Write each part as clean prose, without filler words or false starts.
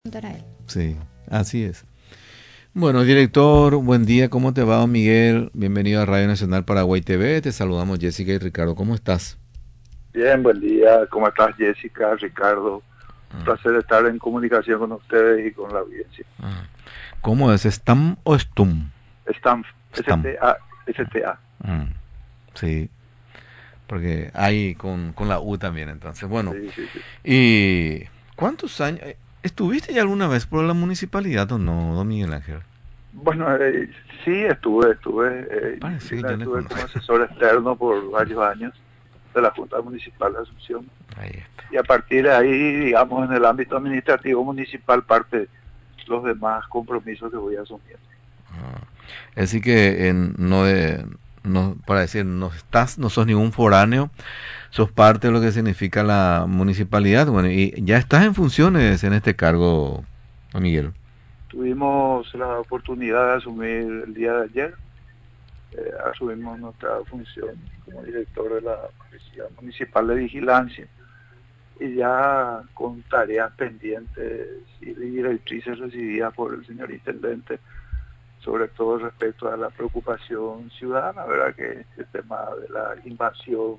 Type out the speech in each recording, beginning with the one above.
Preguntar a él. Sí, así es. Bueno, director, buen día, ¿cómo te va, don Miguel? Bienvenido a Radio Nacional Paraguay TV, te saludamos Jessica y Ricardo, ¿cómo estás? Bien, buen día. ¿Cómo estás, Jessica, Ricardo? Un Ah, placer estar en comunicación con ustedes y con la audiencia. ah. ¿Cómo es? ¿Stam o Stum? Stamp, Stam. STA, STA. Mm, sí, porque hay con la U también, entonces. Bueno, Sí, sí, sí. ¿y cuántos años? ¿Estuviste ya alguna vez por la municipalidad o no, don Miguel Ángel? Bueno, sí, estuve, Parece que inclusive yo le estuve conozco. como asesor externo por varios años de la Junta Municipal de Asunción. Ahí está. Y a partir de ahí, digamos, en el ámbito administrativo municipal, parte los demás compromisos que voy asumiendo. Ah, así que no, para decir, no sos ningún foráneo, sos parte de lo que significa la municipalidad. Bueno, y ya estás en funciones en este cargo, don Miguel. Tuvimos la oportunidad de asumir el día de ayer. Asumimos nuestra función como director de la Policía Municipal de Vigilancia y ya con tareas pendientes y directrices recibidas por el señor Intendente, sobre todo respecto a la preocupación ciudadana, ¿verdad? Que el tema de la invasión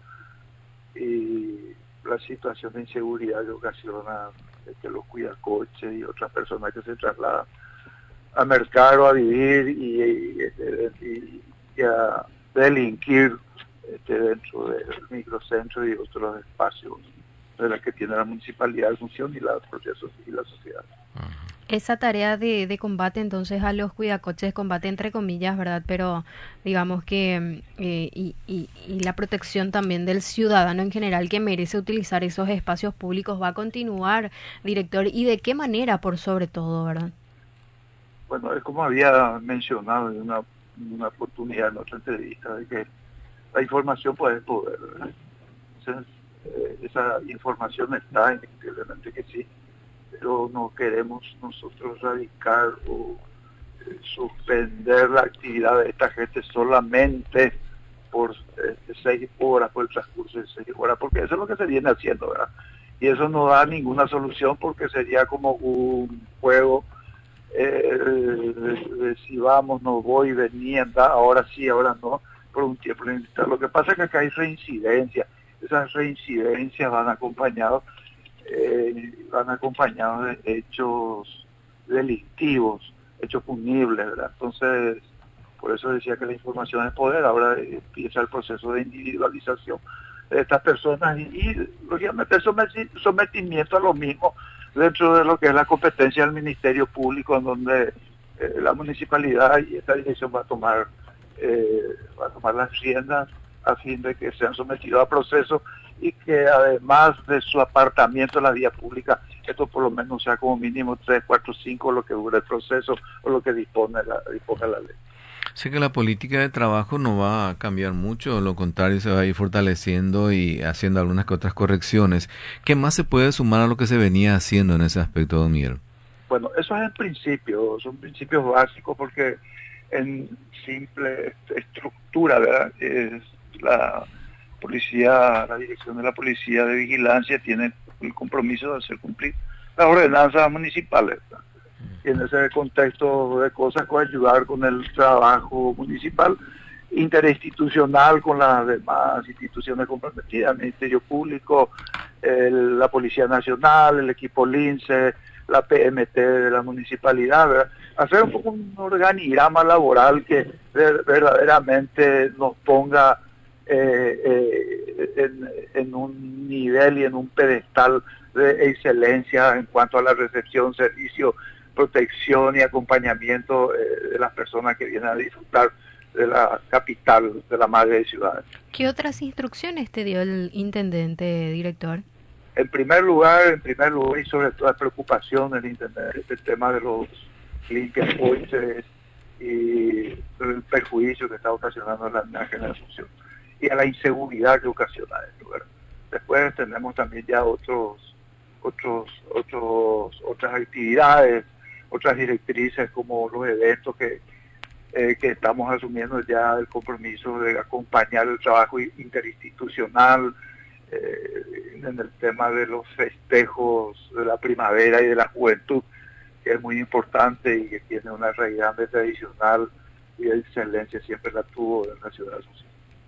y la situación de inseguridad que ocasiona que los cuidacoches y otras personas que se trasladan a mercar o a vivir y a delinquir dentro del microcentro y otros espacios de las que tiene la municipalidad de Asunción y y la sociedad. Esa tarea de combate entonces a los cuidacoches, combate entre comillas, ¿verdad? Pero digamos que y la protección también del ciudadano en general que merece utilizar esos espacios públicos va a continuar, director, y de qué manera por sobre todo, ¿verdad? Bueno, es como había mencionado en una oportunidad en otra entrevista, de que la información puede poder, ¿verdad? Entonces, esa información está, indiscutiblemente que sí, pero no queremos nosotros radicar o suspender la actividad de esta gente solamente por 6 horas, por el transcurso de 6 horas, porque eso es lo que se viene haciendo, ¿verdad? Y eso no da ninguna solución porque sería como un juego de si vamos, no voy, venía, ahora sí, ahora no, por un tiempo limitado. Lo que pasa es que acá hay reincidencias, esas reincidencias van acompañados de hechos delictivos, hechos punibles, ¿verdad? Entonces, por eso decía que la información es poder. Ahora empieza el proceso de individualización de estas personas lógicamente el sometimiento a lo mismo dentro de lo que es la competencia del Ministerio Público, en donde la municipalidad y esta dirección va a tomar las riendas a fin de que sean sometidos a procesos y que además de su apartamiento en la vía pública, esto por lo menos sea como mínimo 3, 4, 5 lo que dure el proceso o lo que disponga la ley. Sé que la política de trabajo no va a cambiar mucho, lo contrario se va a ir fortaleciendo y haciendo algunas que otras correcciones. ¿Qué más se puede sumar a lo que se venía haciendo en ese aspecto, don Miguel? Bueno, eso es el principio, son principios básicos porque en simple estructura, ¿verdad? Es la policía, la dirección de la policía de vigilancia tiene el compromiso de hacer cumplir las ordenanzas municipales, ¿verdad? Y en ese contexto de cosas, ayudar con el trabajo municipal, interinstitucional con las demás instituciones comprometidas, el Ministerio Público, la Policía Nacional, el equipo LINCE, la PMT de la municipalidad, ¿verdad? Hacer un poco un organigrama laboral que verdaderamente nos ponga en un nivel y en un pedestal de excelencia en cuanto a la recepción, servicio, protección y acompañamiento de las personas que vienen a disfrutar de la capital, de la madre de ciudades. ¿Qué otras instrucciones te dio el intendente, director? En primer lugar y sobre todo la preocupación del intendente, el tema de los linkage points y el perjuicio que está ocasionando la imagen de la Asunción y a la inseguridad que ocasiona esto, ¿verdad? Después tenemos también ya otras actividades, otras directrices como los eventos que estamos asumiendo ya el compromiso de acompañar el trabajo interinstitucional, en el tema de los festejos de la primavera y de la juventud, que es muy importante y que tiene una raíz grande tradicional y de excelencia, siempre la tuvo en la ciudad de Asunción.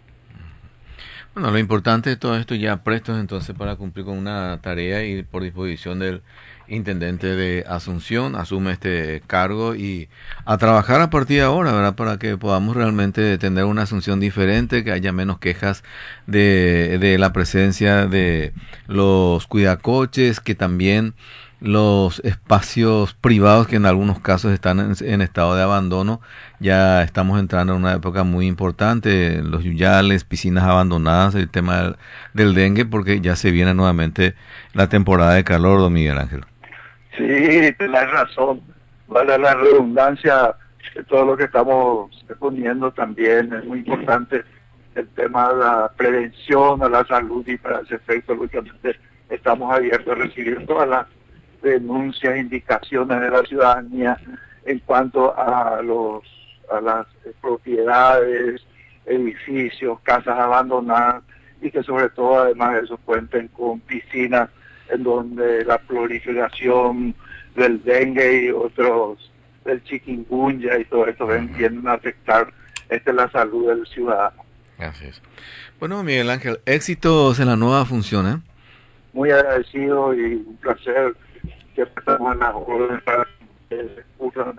Bueno, lo importante de todo esto, ya prestos entonces para cumplir con una tarea y por disposición del intendente de Asunción, asume este cargo y a trabajar a partir de ahora, ¿verdad? Para que podamos realmente tener una Asunción diferente, que haya menos quejas de la presencia de los cuidacoches, que también los espacios privados que en algunos casos están en estado de abandono. Ya estamos entrando en una época muy importante, los yuyales, piscinas abandonadas, el tema del dengue, porque ya se viene nuevamente la temporada de calor, don Miguel Ángel. Sí, tenés razón, vale la redundancia de todo lo que estamos exponiendo también, es muy importante el tema de la prevención a la salud, y para ese efecto, lógicamente, estamos abiertos a recibir todas las denuncias, indicaciones de la ciudadanía en cuanto a las propiedades, edificios, casas abandonadas, y que sobre todo además de eso cuenten con piscinas en donde la proliferación del dengue y otros, del chikungunya y todo esto vienen a afectar la salud del ciudadano. Así es. Bueno, Miguel Ángel, éxitos en la nueva función, ¿eh? Muy agradecido y un placer. Siempre estamos en las órdenes para que usen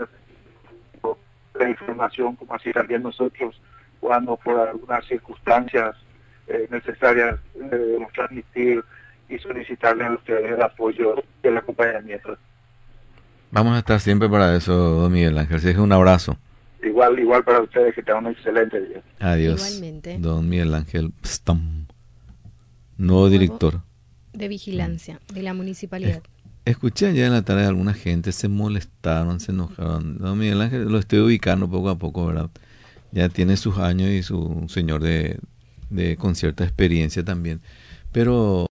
la información, como así también nosotros, cuando por algunas circunstancias necesarias debemos transmitir y solicitarles a ustedes el apoyo y el acompañamiento. Vamos a estar siempre para eso, don Miguel Ángel. Así que un abrazo. Igual para ustedes, que tengan un excelente día. Adiós. Igualmente. Don Miguel Ángel Stam, nuevo director de vigilancia de la municipalidad. Escuché ayer en la tarde a alguna gente, se molestaron, se enojaron. Don Miguel Ángel lo estoy ubicando poco a poco, ¿verdad? Ya tiene sus años y su señor con cierta experiencia también. Pero